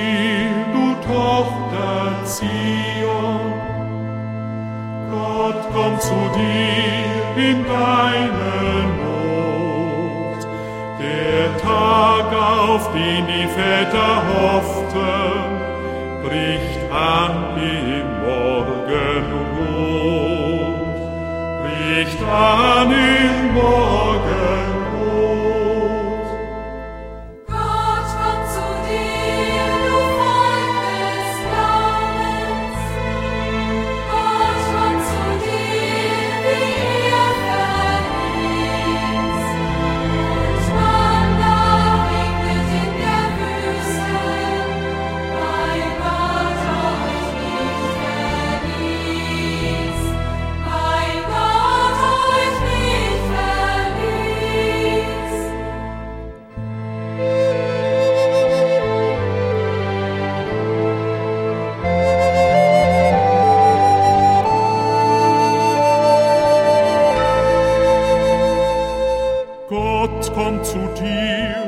dir, du Tochter Zion. Gott kommt zu dir in deine Not. Der Tag, auf den die Väter hofften, bricht an im Morgenrot. Bricht an im Morgenrot. Gott kommt zu dir